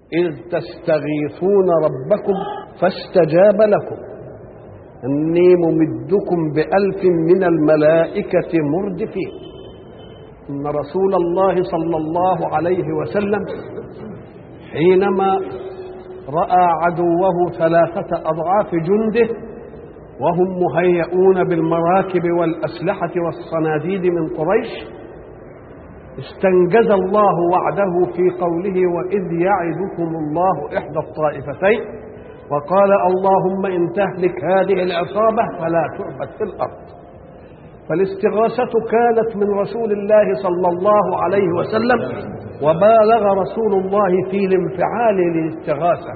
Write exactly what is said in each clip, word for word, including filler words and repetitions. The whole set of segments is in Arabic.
إذ تستغيثون ربكم فاستجاب لكم أني ممدكم بألف من الملائكة مردفين. إن رسول الله صلى الله عليه وسلم حينما رأى عدوه ثلاثة أضعاف جنده وهم مهيئون بالمراكب والأسلحة والصناديد من قريش، استنجز الله وعده في قوله: وإذ يعدكم الله إحدى الطائفتين، وقال: اللهم إن تهلك هذه العصابة فلا تعبد في الأرض. فالاستغاثة كانت من رسول الله صلى الله عليه وسلم، وبالغ رسول الله في الانفعال للاستغاثة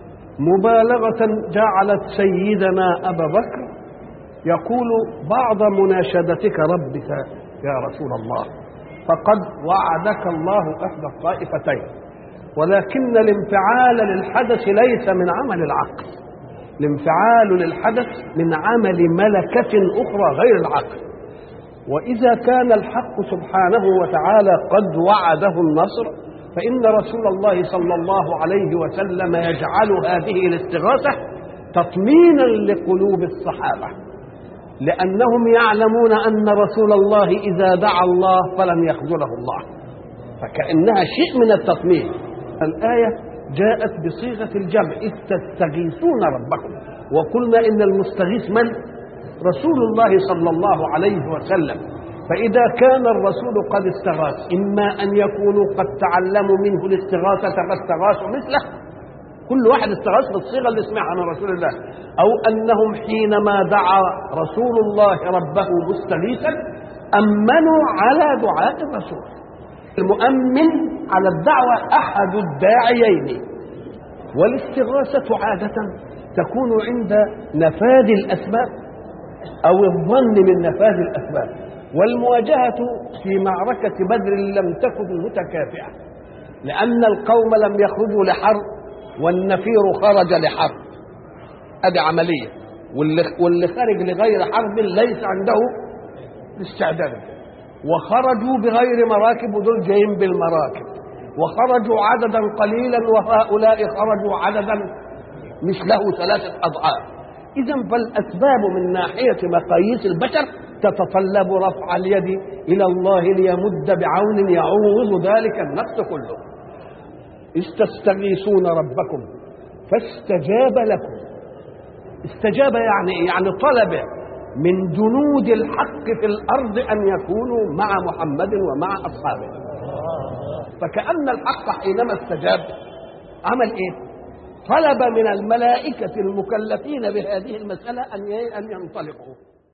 مبالغة جعلت سيدنا أبا بكر يقول بعض مناشدتك ربك يا رسول الله، فقد وعدك الله إحدى الطائفتين. ولكن الانفعال للحدث ليس من عمل العقل، الانفعال للحدث من عمل ملكة أخرى غير العقل. وإذا كان الحق سبحانه وتعالى قد وعده النصر، فإن رسول الله صلى الله عليه وسلم يجعل هذه الاستغاثة تطمينا لقلوب الصحابة، لأنهم يعلمون أن رسول الله إذا دعا الله فلن يخذله الله، فكأنها شيء من التطمين. الآية جاءت بصيغة الجمع: إذ تستغيثون ربكم، وقلنا إن المستغيث من؟ رسول الله صلى الله عليه وسلم. فإذا كان الرسول قد استغاث، إما أن يكونوا قد تعلموا منه الاستغاثة فاستغاثوا مثله، كل واحد استغاث بالصيغة اللي سمعها من رسول الله، أو أنهم حينما دعا رسول الله ربه مستغيثا أمنوا على دعاء الرسول. المؤمن على الدعوة أحد الداعيين. والاستغاثة عادة تكون عند نفاذ الأسباب أو الظن من نفاذ الأسباب. والمواجهة في معركة بدر لم تكن متكافئة، لأن القوم لم يخرجوا لحرب والنفير خرج لحرب، هذه عملية، واللي خارج لغير حرب ليس عنده استعداد، وخرجوا بغير مراكب ودول جايين بالمراكب، وخرجوا عددا قليلا وهؤلاء خرجوا عددا مثله ثلاثة أضعاف. إذن فالأسباب من ناحية مقاييس البشر تتطلب رفع اليد إلى الله ليمد بعون يعوض ذلك النقص كله. إذ تستغيثون ربكم فاستجاب لكم. استجاب يعني يعني طلب من جنود الحق في الأرض أن يكونوا مع محمد ومع أصحابه. فكأن الحق حينما استجاب عمل إيه؟ طلب من الملائكة المكلفين بهذه المسألة أن أن ينطلقوا.